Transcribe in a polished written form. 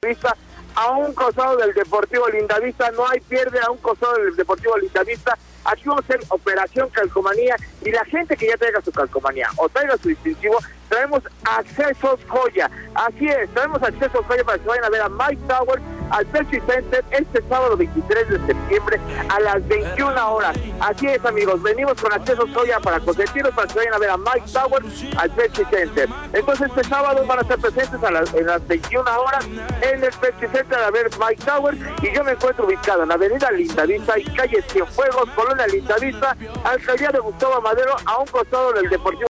Lindavista, a un costado del Deportivo Lindavista. No hay pierde, a un costado del Deportivo Lindavista. Aquí vamos a hacer operación calcomanía, y la gente que ya traiga su calcomanía o traiga su distintivo, traemos Accesos Joya. Así es, traemos Accesos Joya para que vayan a ver a Mike Towers al Pepsi Center este sábado 23 de septiembre a las 21 horas. Así es, amigos, venimos con Accesos Joya para consentirlos, para que vayan a ver a Mike Towers al Pepsi Center. Entonces este sábado van a estar presentes en las 21 horas en el Pepsi Center a ver Mike Towers, y yo me encuentro ubicado en la avenida Lindavista y calle Cienfuegos, Colonia Lindavista, alcaldía de Gustavo Madero, a un costado del Deportivo